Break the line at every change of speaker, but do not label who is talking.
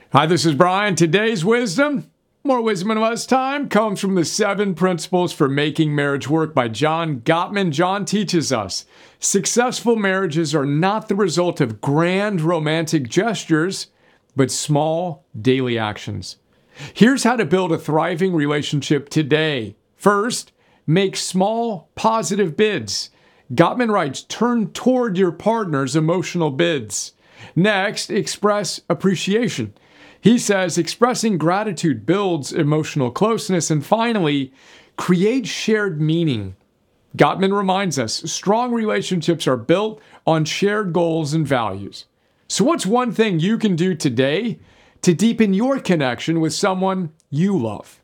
Hi, this is Brian. Today's wisdom, more wisdom in less time, comes from the 7 Principles for Making Marriage Work by John Gottman. John teaches us successful marriages are not the result of grand romantic gestures, but small daily actions. Here's how to build a thriving relationship today. First, make small positive bids. Gottman writes, turn toward your partner's emotional bids. Next, express appreciation. He says expressing gratitude builds emotional closeness. And finally, create shared meaning. Gottman reminds us strong relationships are built on shared goals and values. So what's one thing you can do today to deepen your connection with someone you love?